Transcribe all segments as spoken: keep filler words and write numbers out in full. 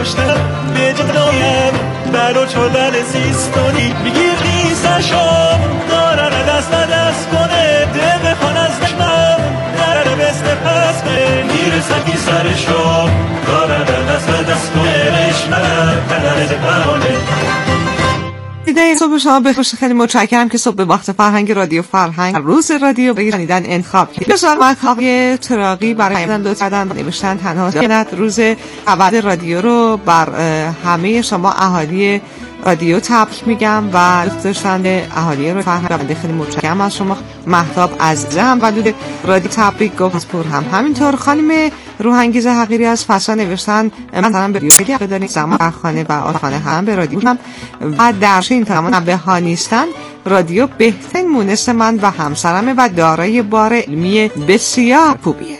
داشتم به جدایم برو چودن زیستونی میگیر نیستشم دارن دست دست کنه ده بخوان از دشمن درر بست پس به نیر سکی سرشم دارن دست دست کنه رشمن درر زبانه. ایده صبح شما بخوش. خیلی متشکرم که صبح وقت فرهنگ رادیو فرهنگ روز رادیو بگیرنیدن انتخاب کرد. بسیار مکابی تراقی برای ایدن دو کردن نوشتن تنها کند روز اول رادیو رو بر همه شما اهالی رادیو تبریک میگم و دوست داشتن اهالی رو فرهنگ. خیلی متشکرم از شما. مهتاب عزیزه هم ولود رادیو تبریک گفت. پور هم همینطور. خانم روحانگیز حقیری از فسا نوشتن مثلا به رادیو خیلی عقیده داریم زمان خانه و آشخانه هم به رادیو هم و درش این تمام به ها نیستن. رادیو بهترین مونس من و همسرمه و دارای بار علمی بسیار خوبیه.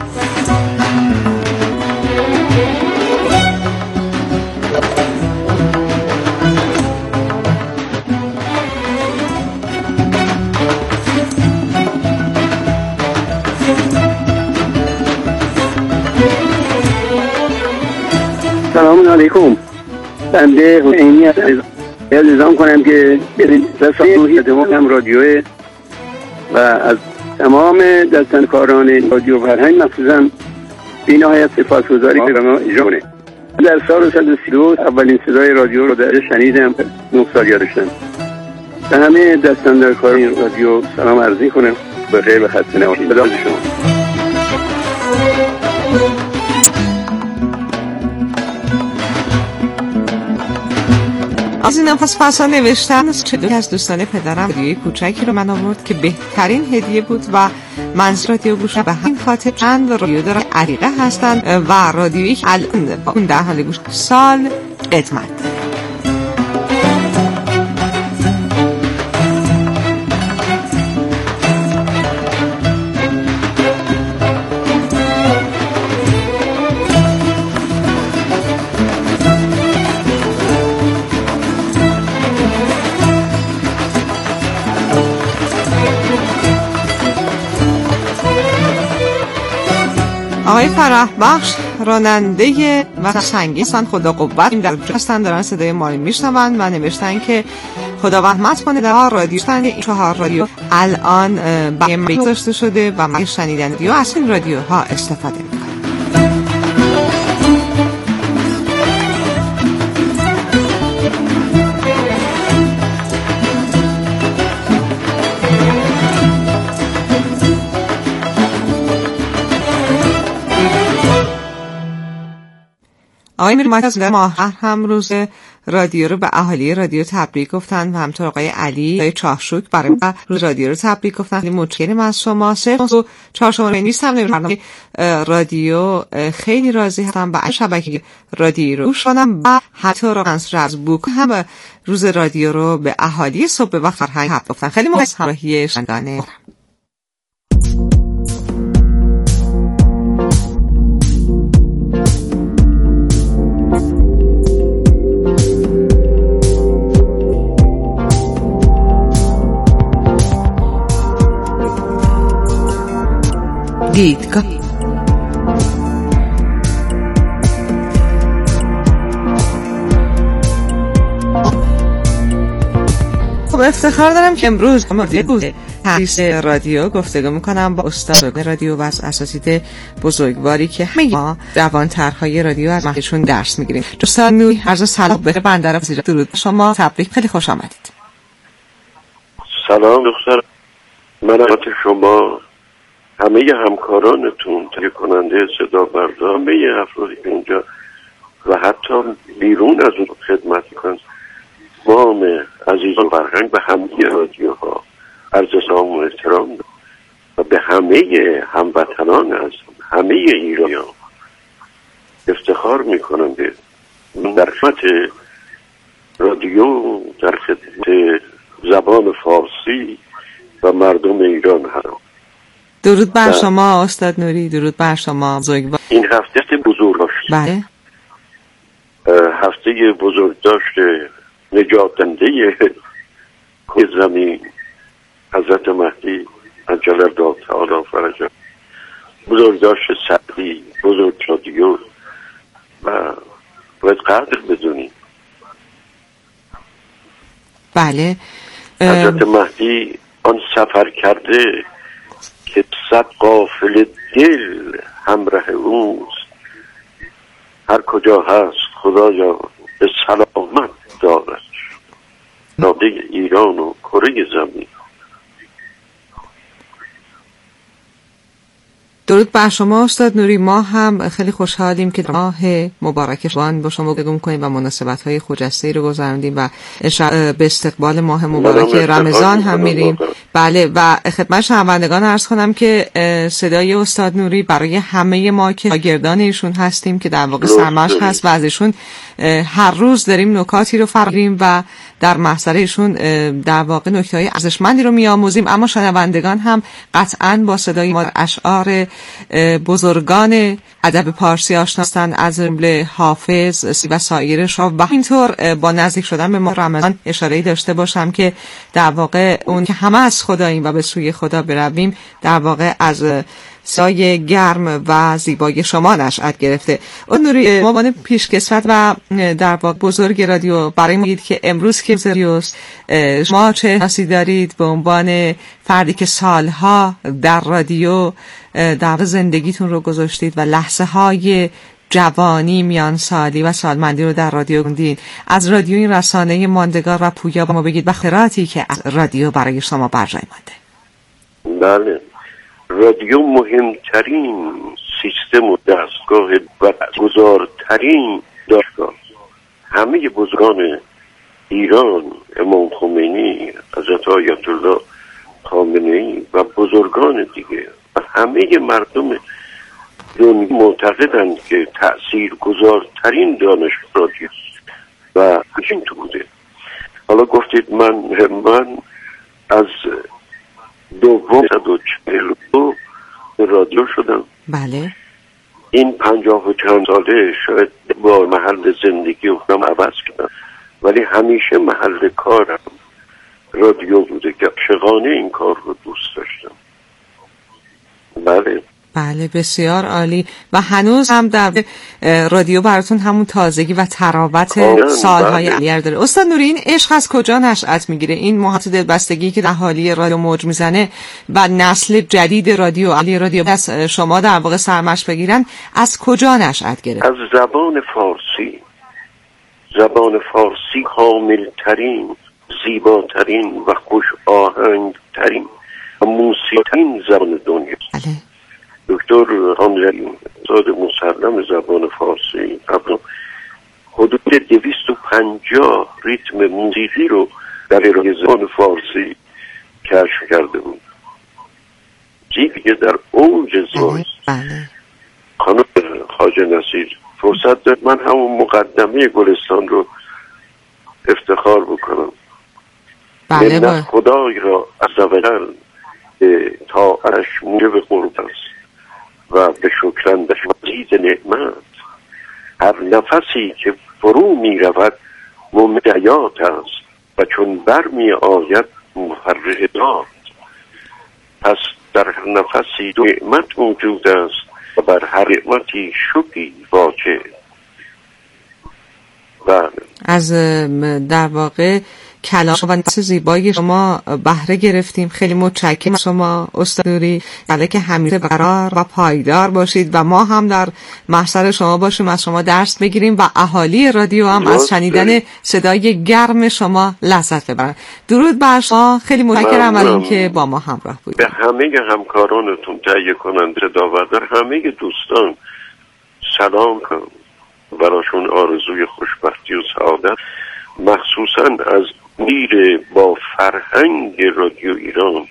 سلام علیکم. بنده حسینی هستم. الزام کنم که رسانه روحی تمام رادیو و از تمام دستنکاران رادیو فرهنگ مخصوصا بی‌نهایت سپاسگزاری که ما اجرا کنه. در سال صد و سی و دو اولین صدای رادیو رو در شنیدم. نه سال یادشم. به همه دستنکاران رادیو سلام عرض می‌کنم. بخیر و خسته نباشید. خدا شما. از این نفس فسا نوشتن چه از دوستان پدرم رادیوی کوچکی رو من آورد که بهترین هدیه بود و من رادیو گوشم به همین خاطر چند رادیو دارم عریقه هستن و رادیویی که الان با اون در حال گوش سال قدمت. آقای فرح بخش راننده و سنگیستن خدا قوت این در هستن دارن صدای ما رو میشنون و نوشتن که خدا رحمت کنه در رادیو شدن این چهار رادیو الان برای گذاشته شده و من شنیدن رادیو از این رادیوها استفاده میکنم. آقای مرمت ماهر هم روز رادیو رو به اهالی رادیو تبریک گفتن و همطور آقای علی آقای چاهشوک برای روز رادیو رو تبریک گفتن. متشکرم از شما. صفر و چهار شماره نیستم برنامه رادیو خیلی راضی هستم و شبکه رادیو رو شدم و حتی راقنس از بوک هم روز رادیو رو به اهالی صبح و فرهنگ تبریک گفتن. خیلی ممنون از همراهی شنوندگان. دیدگاه خب افتخار دارم که امروز مورد تدریس رادیو گفتگو میکنم با استاد رادیو و اساتید بزرگواری که همه ما جوانترهای رادیو از مهشون درس میگیریم. دوستان نوی عرض سلام به بنده رفت. درود شما. تبریک. خیلی خوش آمدید. سلام دختر. من از شما همه همکارانتون، تهیه کننده صدا بردار، همه افرادی که اونجا و حتی بیرون از اون خدمت میکنن، مام عزیز و فرهنگ به همه رادیوها عرض سلام و احترام و به همه هموطنان از همه ایران افتخار میکنم به در خدمت رادیو، در خدمت زبان فارسی و مردم ایران هستم. درود بر شما استاد نوری. درود بر شما بزرگوار. این هفته بزرگ داشت. بله. هفته بزرگ داشت نجات دهنده زمین حضرت مهدی عجل الله تعالی فرجه، بزرگ داشت سعدی، بزرگ رادیو و باید قدر بدونیم. بله. حضرت مهدی آن سفر کرده که صد قافل دل همراه اوست، هر کجا هست خدایا به سلامت دارد ناده ایران و کره زمین. درود بر شما استاد نوری. ما هم خیلی خوشحالیم که ماه مبارک شبان با شما گفتگو کنیم و مناسبت‌های خجسته رو گذراندیم و به استقبال ماه مبارک رمضان هم میریم. بله و خدمت شنوندگان عرض کنم که صدای استاد نوری برای همه ما که شاگردان ایشون هستیم که در واقع سرمشق هست و از ایشون هر روز داریم نکاتی رو فراریم و در محضر ایشون در واقع نکته‌های ارزشمندی رو میآموزیم، اما شنوندگان هم قطعاً با صدای ما اشعار بزرگان ادب پارسی آشنا هستند، از جمله حافظ و سایرش و اینطور با نزدیک شدن به ما رمضان اشاره‌ای داشته باشم که در واقع اون که همه از خداییم و به سوی خدا برویم در واقع از سایه گرم و زیبای شما نشأت گرفته. اون نوری عنوان پیشکسوت و در واقع بزرگ رادیو برای ما بگید که امروز که رادیوست شما چه حسی دارید به عنوان فردی که سالها در رادیو در زندگیتون رو گذاشتید و لحظه های جوانی، میان سالی و سالمندی رو در رادیو گذروندین. از رادیو این رسانه ماندگار و پویا به ما بگید و خاطراتی که از رادیو برای شما بر جای مانده. بله، رادیو مهمترین سیستم و دستگاه و گذارترین دستگاه. همه بزرگان ایران، امام خمینی، حضرت آیت الله خامنه‌ای و بزرگان دیگه و همه مردم دنیا معتقدند که تأثیر گذارترین دانش رادیو و همین تو بوده. حالا گفتید من من از دوم صد و چهل و دو رادیو شدم. بله. این پنجاه و چند ساله شاید با محل زندگی و خودم عوض کردم، ولی همیشه محل کارم رادیو بوده که عاشقانه این کار رو دوست داشتم. بله بله بسیار عالی. و هنوز هم در رادیو براتون همون تازگی و تراوت سالهای علیه داره. استاد نوری، این عشق از کجا نشأت میگیره؟ این محیط دلبستگی که اهالی رادیو موج میزنه و نسل جدید رادیو علی رادیو از شما در واقع سرمشق بگیرن، از کجا نشأت گرفت؟ از زبان فارسی. زبان فارسی کاملترین، زیباترین و خوش آهنگترین و موسیقی‌ترین زبان دنیا. بله. دکتر خانلری استاد مسلم زبان فارسی قبلا حدود دویست و پنجاه ریتم موسیقی رو در ارائه زبان فارسی کشف کرده بود. چیزی که در اوج زبان خانم خواجه نصیر فرصت داد من همون مقدمه گلستان رو افتخار بکنم. بله با خدای را عزوجل طاعتش موجب قرب است و به شکرندش مزید نعمت. هر نفسی که فرو می رود ممدیات است و چون بر می آید مفرح داد. پس در هر نفسی دو نعمت موجود است و بر هر نعمتی شکری واجه. بله. از در واقع کلام و نفس زیبایی شما بهره گرفتیم. خیلی متشکرم شما استاد نوری. بله که همیشه قرار و پایدار باشید و ما هم در محضر شما باشیم، از شما درس بگیریم و اهالی رادیو هم از شنیدن صدای گرم شما لذت ببرن. درود بر شما. خیلی متشکرم از اینکه با ما همراه بودید. به همه همکارانتون، تهیه کننده داوردار، همه دوستان سلام کنم، براشون آرزوی خوشبختی و سعادت، مخصوصا از میر با فرهنگ رادیو ایران.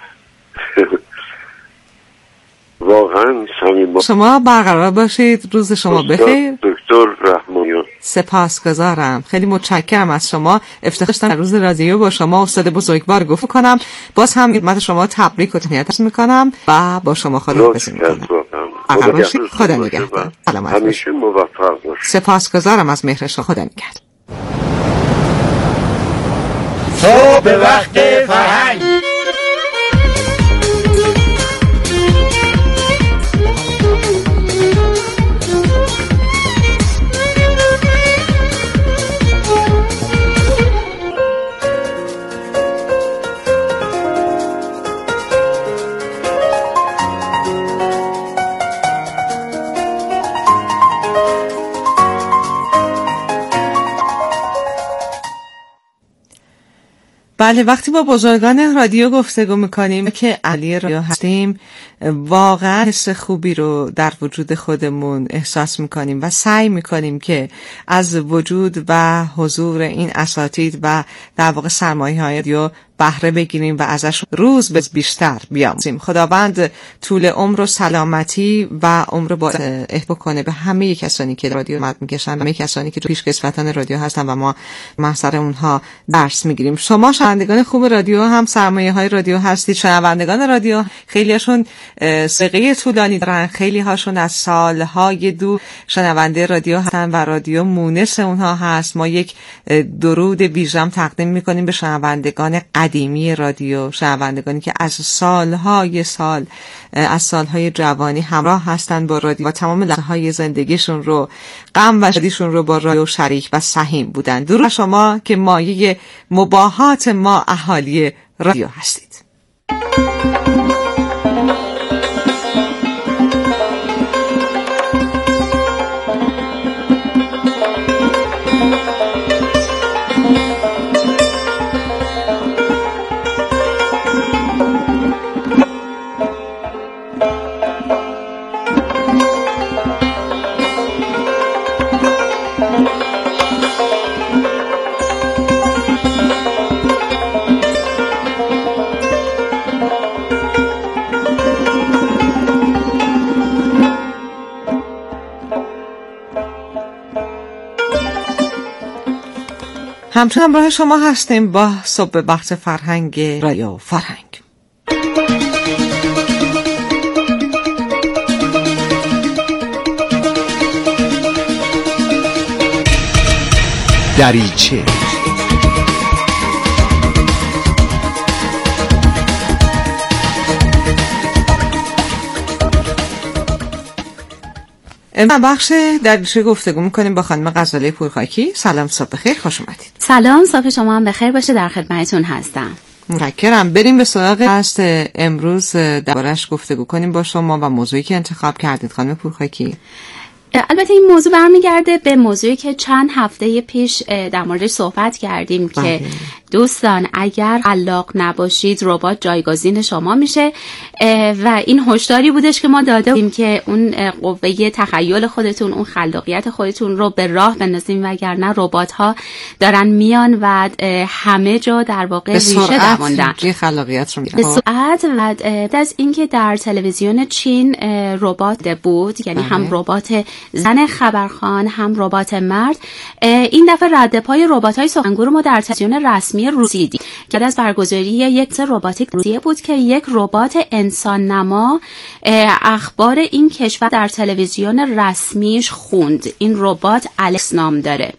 واقعا صمیمانه. شما برقرار باشید. روز شما بخیر. دکتر رحمانیان. سپاسگزارم. خیلی متشکرم از شما. افتخار داشتم روز رادیو با شما استاد بزرگوار گفتگو کنم. باز هم خدمت شما تبریک و تهنیت میکنم و با شما خداحافظی میکنم. خدا باشید. خدا نگهدار. سلامت باشید. همیشه موفق باشید. سپاسگزارم از مهر شما. خدا نگهدار. تو به وقت فرهنگ. بله، وقتی با بزرگان رادیو گفتگو میکنیم که علی رادیو هستیم، واقعا حس خوبی رو در وجود خودمون احساس میکنیم و سعی میکنیم که از وجود و حضور این اساتید و در واقع سرمایه های رادیو بهره بگیریم و ازش روز به بیشتر بیاموزیم. خداوند طول عمر و سلامتی و عمر با احب کنه به همه کسانی که رادیو مد میکشن، همه کسانی که پیش کسوتان رادیو هستن و ما محضر اونها درس میگیریم. شما شنوندگان خوب رادیو هم سرمایه های رادیو هستید. شنوندگان رادیو خیلیاشون سابقه طولانی دارن، خیلی هاشون از سالهای دور شنونده رادیو هستن و رادیو مونس اونها هست. ما یک درود ویژه‌ام تقدیم میکنیم به شنوندگان قدیمی رادیو، شنوندگانی که از سالهای سال از سالهای جوانی همراه هستند با رادیو و تمام لحظه‌های زندگیشون رو، غم و شادیشون رو با رادیو شریک و سهیم بودن. درود شما که مایه مباهات ما اهالی رادیو هستید. همچنین همراه شما هستیم با صبح بخش فرهنگ رادیو فرهنگ. دریچه امروز بخش دریچه گفتگو میکنیم با خانم غزاله پورخاکی. سلام، صبح بخیر، خوش اومدید. سلام، صبح شما هم بخیر باشه، در خدمتتون هستم. متشکرم. بریم به سراغ هست امروز دربارش گفتگو کنیم با شما و موضوعی که انتخاب کردید خانم پورخاکی. البته این موضوع برمیگرده به موضوعی که چند هفته پیش در موردش صحبت کردیم که دوستان اگر خلاق نباشید ربات جایگزین شما میشه و این هشداری بودش که ما داده بودیم که اون قوه تخیل خودتون، اون خلاقیت خودتون رو به راه بندازیم وگرنه ربات ها دارن میان و همه جا در واقع ریشه دووندن. به خلاقیت رو به سرعت و از اینکه در تلویزیون چین ربات بود، یعنی هم ربات زن خبرخوان هم ربات مرد، این دفعه رد پای ربات‌های سخنگو رو ما در تلویزیون رسمی روسی دیدیم که از برگزاری یک رباتیک روسیه بود که یک ربات انسان نما اخبار این کشور در تلویزیون رسمیش خوند. این ربات الکس نام داره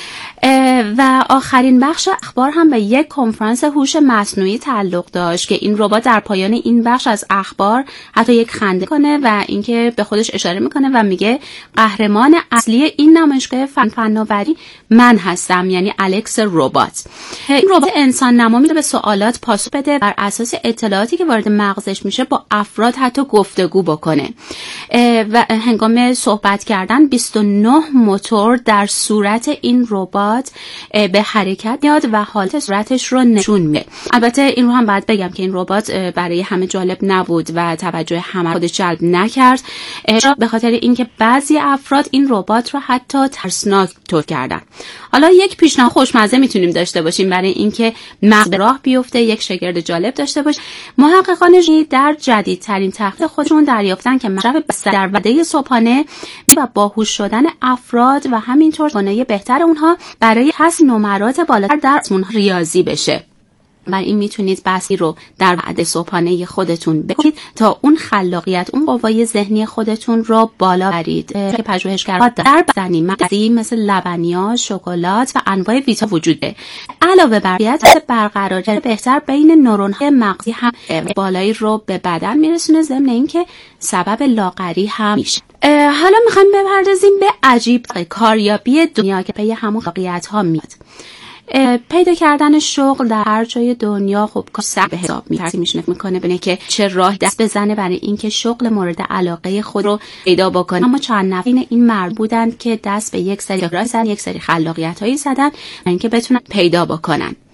و آخرین بخش اخبار هم به یک کنفرانس هوش مصنوعی تعلق داشت که این ربات در پایان این بخش از اخبار حتی یک خنده کنه و اینکه به خودش اشاره میکنه و میگه قهرمان اصلی این نمایشگاه فن فناوری من هستم، یعنی الکس ربات. این ربات انسان نما میره به سوالات پاسخ بده، بر اساس اطلاعاتی که وارد مغزش میشه با افراد حتی گفتگو بکنه و هنگام صحبت کردن بیست و نه موتور در صورت این ربات به حرکت میاد و حالت صورتش رو نشون میده. البته این رو هم باید بگم که این ربات برای همه جالب نبود و توجه همه خودش جلب نکرد، به خاطر اینکه بعضی افراد این ربات رو حتی ترسناک تولید کردن. حالا یک پیشنهاد خوشمزه میتونیم داشته باشیم برای اینکه مغز به راه بیفته، یک شگرد جالب داشته باش. محققان در جدیدترین تحقیق خودشون دریافتن که مصرف بستر در وعده صبحانه و باهوش شدن افراد و همینطور توانایی بهتر اونها برای حسن نمرات بالاتر در آزمون ریاضی بشه. و این میتونید بحثی رو در وعده صبحانه خودتون بکنید تا اون خلاقیت، اون قوای ذهنی خودتون رو بالا برید که پژوهشگران در بدنی مغزی مثل لبنیات، شکلات و انواع ویتا وجوده. علاوه بر اینکه برقراری بهتر بین نورون‌های مغزی هم بالایی رو به بدن میرسونه، ضمن اینکه سبب لاغری هم میشه. حالا میخوایم بپردازیم به عجیب کاریابی دنیا که پی همون خلاقیت‌ها میاد. پیدا کردن شغل در هر جای دنیا خب سخت به حساب میاد. میشونه میکنه ببینه که چه راه دست بزنه برای اینکه شغل مورد علاقه خود رو پیدا بکنه. اما چند نفر این مرد بودند که دست به یک سری راه زدن، یک سری خلاقیت‌هایی زدن اینکه بتونن پیدا بکنن.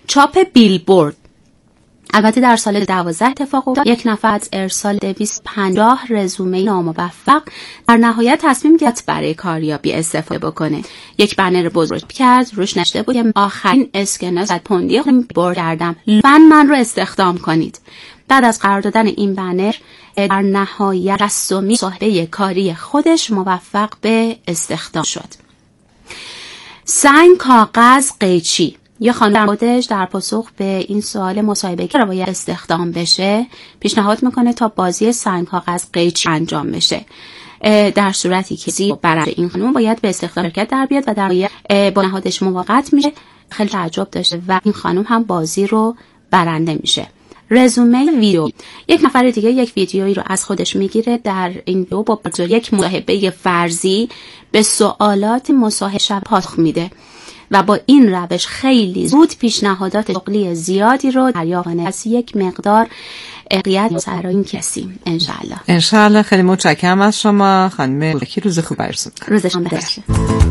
چاپ بیلبورد. البته در سال دوازده اتفاق افتاد. یک نفر از ارسال دویست و پنجاه رزومه ناموفق در نهایت تصمیم گرفت برای کاریابی استفاده بکنه. یک بنر بزرگ کرد، روش نوشته بود که آخرین اسکناس صد پوندی بیلبورد کردم، لطفاً من رو استخدام کنید. بعد از قرار دادن این بنر در نهایت شصتمین مصاحبه کاری خودش موفق به استخدام شد. سنگ، کاغذ، قیچی. یه خانم خودش در پاسخ به این سوال مصاحبه که باید استخدام بشه پیشنهاد میکنه تا بازی سنگ، کاغذ، قیچی انجام بشه، در صورتی که زی برای این خانم باید به استخدام شرکت در بیاد و در نهایت با نهادش موافقت میشه. خیلی تعجب داشته و این خانم هم بازی رو برنده میشه. رزومه ویدیو. یک نفر دیگه یک ویدیویی رو از خودش میگیره، در این ویدیو با یک مصاحبه فرضی به سوالات مصاحبه پاسخ میده و با این روش خیلی زود پیشنهادات شغلی زیادی رو دریافت کنه. از یک مقدار اقیت سر این کسی انشالله. انشالله. خیلی متشکرم از شما خانم بولکی. روز خوب براتون. روز شما بخیر.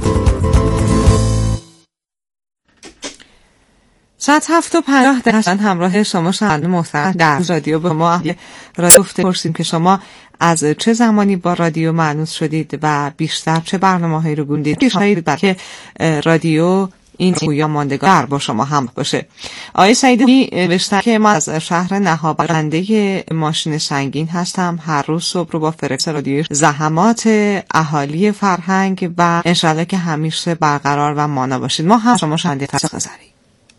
ساعت هفت و پنجاه دقیقه همراه شما شنوندگان محترم در رادیو به ما رادیو گفته پرسیم که شما از چه زمانی با رادیو مانوس شدید و بیشتر چه برنامه‌هایی رو گوندید که شاید بلکه رادیو این پویا ماندگار با شما هم باشه. آقای سعیدی نوشتن که من از شهر نهاب راننده ماشین سنگین هستم. هر روز صبح رو با فرکس رادیو زحمات اهالی فرهنگ و انشالله که همیشه برقرار و مانا باشید. ما هم شما شنونده تازه‌گذاری.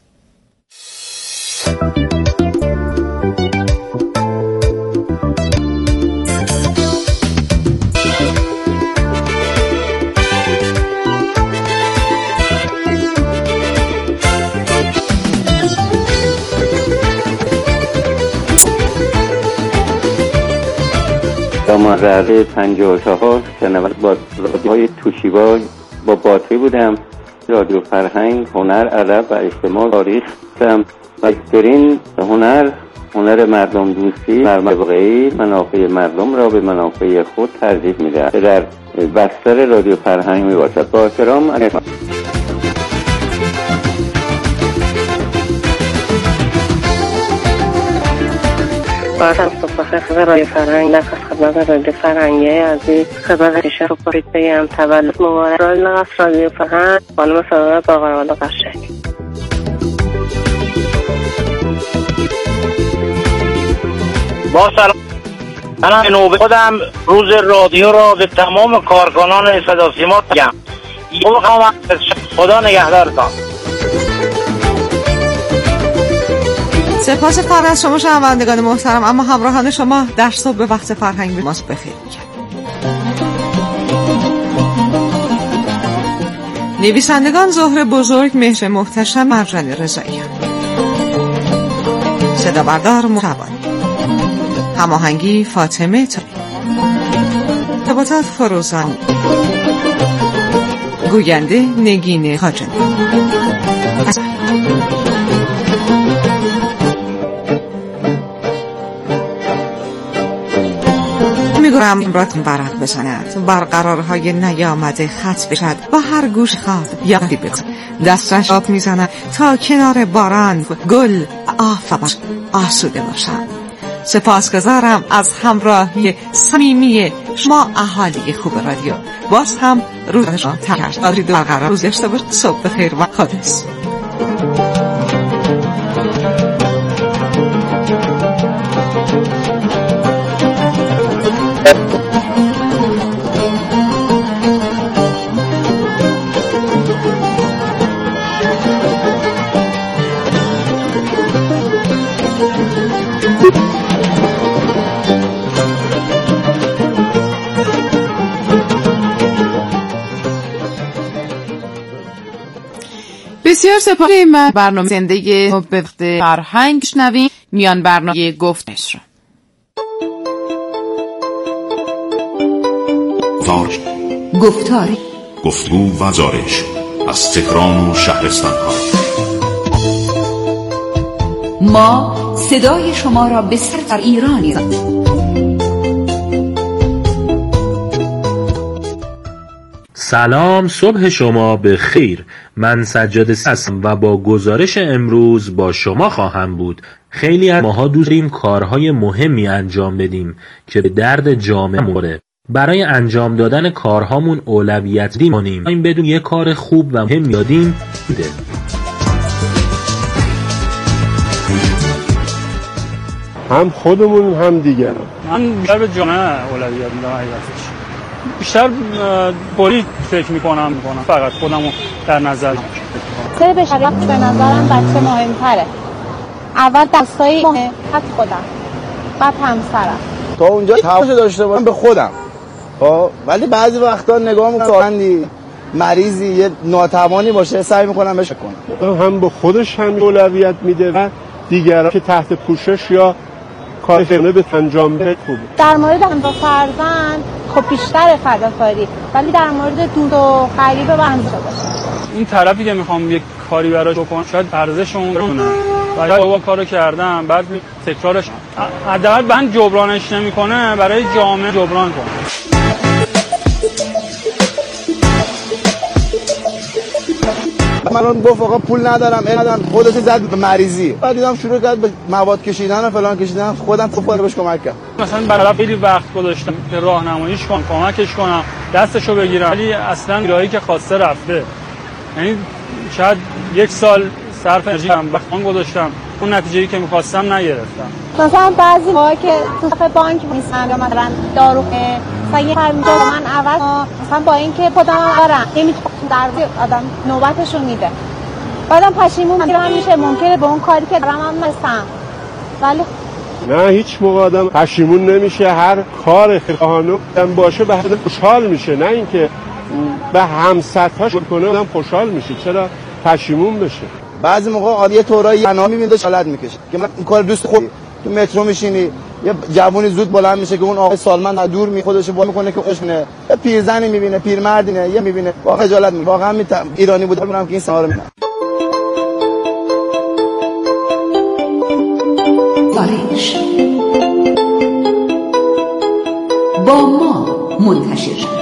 در مزرعه پنجاه و چهار شنونده با رادیوهای توشیبا با باتری بودم. رادیو فرهنگ، هنر، ادب و اجتماع، تاریخ هم و بهترین هنر هنر مردم دوستی، مرموقعی منافع مردم را به منافع خود ترجیح میده که در بستر رادیو فرهنگ میباشد. با احترام. بازم صبح خبر رادیو فرهنگ نفس خدمت رادیو فرهنگی عزیز خبر کشور رو پرید بگم تولد مبارک رادیو رادیو فرهنگ خانم سعادت باقروالا قشنگ. با سلام، من به نوبه خودم روز رادیو را به تمام کارکنان صدا سیما میگم. خدا نگهدارتان. سپاس کار از شما شنوندگان محترم. اما همراهان شما در صبح به وقت فرهنگ به ماست بخیر میگم. نویسندگان زهره بزرگ، مهر محتشم، مرجان رضایی. صدا بردار مروانی، هماهنگی فاطمه تاری، ارتباطات فروزانی، گوینده نگین خاجنی. میگویم امراتون برق بزند، برقرارهای نیامده خط بشد و هر گوش خواب یادی بکن. دستش آب میزند تا کنار باران گل آفاق آسوده باشد. سپاسگزارم از همراهی صمیمی شما اهالی خوب رادیو. باز هم روز شما تکرد دارید برقرار روز داشته باشید. صبح بخیر و خداحافظ. بسیار سپاسی. من برنامه زندگی به وقت فرهنگ شنویم میان برنامه گفتش را. گفتاری گفتگو و زارش از تهران و شهرستان ها. ما صدای شما را به سر ایرانی زد. سلام، صبح شما به خیر. من سجاد هستم و با گزارش امروز با شما خواهم بود. خیلی از ماها دوست داریم کارهای مهمی انجام بدیم که به درد جامعه می‌خوره. برای انجام دادن کارهامون اولویت بدیم. این بدون یک کار خوب و مهم یادیم بده. هم خودمون هم دیگران. من بیشتر به جامعه اولویت میدم حقیقتش. بیشتر پولی فکر میکنم میکنم فقط خودمو در نظر سر بشریت به نظرم بچه مهمتره. اول دستایی مهم، بعد خودم، بعد همسرم. تا اونجا توجه داشته باشم به خودم. خب ولی بعضی وقتا نگاه میکنم مریضی یه ناتوانی باشه سعی میکنم بهش کنم. هم به خودش هم اولویت میده و دیگران که تحت پوشش یا کار خدمت به انجام بده خوبه. در مورد همسر فرزند خب بیشتر فداکاری، ولی در مورد دوست و قریبه بنده باشه. این طرفی که میخوام یک کاری براش بکنم شاید ارزش اون رو بدونه و یا با کارو کردم بعد تکرارش حداقل من جبرانش نمیکنه برای جامعه جبران کنه. من گفت آقا پول ندارم ندارم خودش زد به مریضی. بعد دیدم شروع کرد به مواد کشیدن و فلان کشیدن. خودم خوب بهش کمک کردم. مثلا برای خیلی وقت گذاشتم که راهنماییش کنم، کمکش کنم، دستشو بگیرم، ولی اصلا راهی که خواسته رفته. یعنی شاید یک سال صرف انرژی کردم وقت گذاشتم اون نتیجه‌ای که می‌خواستم نگرفتم. مثلا بعضی موقع که تو صف بانک میسن یا مثلا داروخونه مثلا یه خرید من عوض مثلا با اینکه خودم دارم نمیتونم در آدم نوبتشو میده بعدم پشیمون میرم میشه ممکنه به اون کاری که دارم هم نرسم. ولی نه هیچ موقع آدم پشیمون نمیشه. هر کار خواهانه باشه به حد خوشحال میشه، نه اینکه به همسطحاش کنه آدم خوشحال میشه. چرا پشیمون بشه؟ بعضی موقع عادیه طورایی انا میبینه شالت میکشه که من این کار دوست خود تو مترو میشینی یه جوونی زود بلند میشه که اون آقای سالمند دور می خودش با میکنه که خوش نه، یه پیرزنی میبینه پیرمردی نه یه میبینه واقعا خجالت میکنه. واقعا می ایرانی بود میگم که این سوار میکنه. با ما منتشر